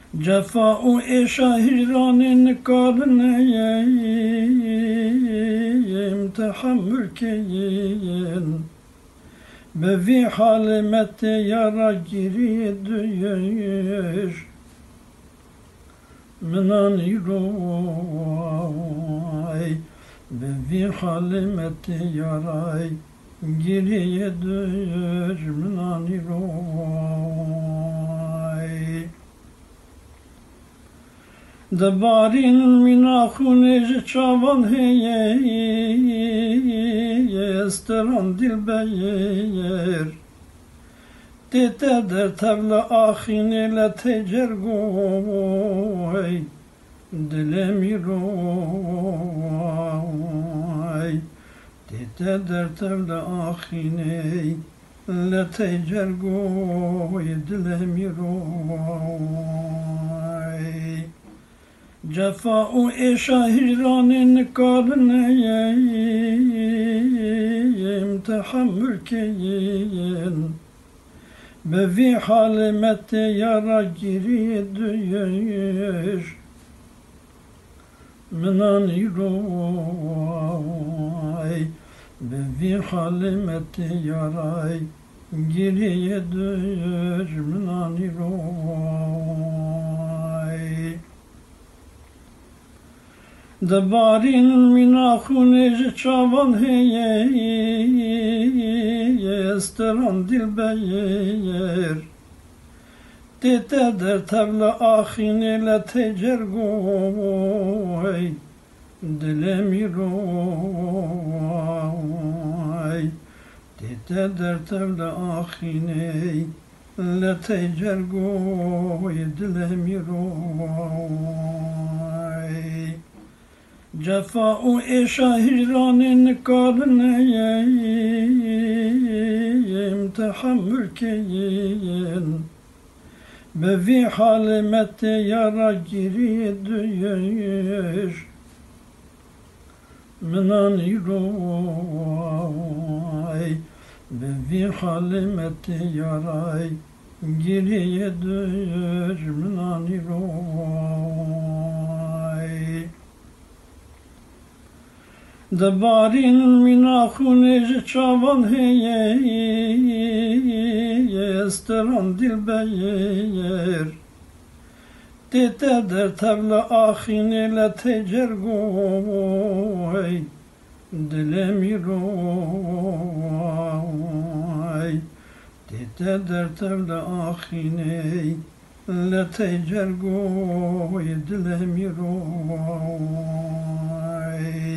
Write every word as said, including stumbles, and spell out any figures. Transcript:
Cefa-u eşa hicranın karneyim tehammül keyin. Bevi halimette yara giri düyüş. Minani roy. Bevi halimette yara giri düyüş. Minani roy. Debarin minahune çavan heye esteran dilbeyer Dete der tevla ahine tecer goy Dilemiroy Dete der tevla ahine tecer goy Dilemiroy Cefa-u eşa hicranın karneyim tehammül keyin. Bevi halimette yara giri düyüş. Minani roy. Bevi halimette yara giri düyüş. Minani roy. Debarin minahune çavan heye esteran dilbeyer Dete der tevla ahine tecer goy Dilemiroy Dete der tevla ahine tecer goy Dilemiroy Cefa-u eşa hicranın karneyim tehammül keyin. Bevi halimette yara giri düyüş. Minani roy. Bevi halimette yara giri düyüş. Minani roy. Debarin minahune çavan heye esteran dilbeyer Dete der tevla ahine tecer goy Dilemiroy Dete der tevla ahine tecer goy Dilemiroy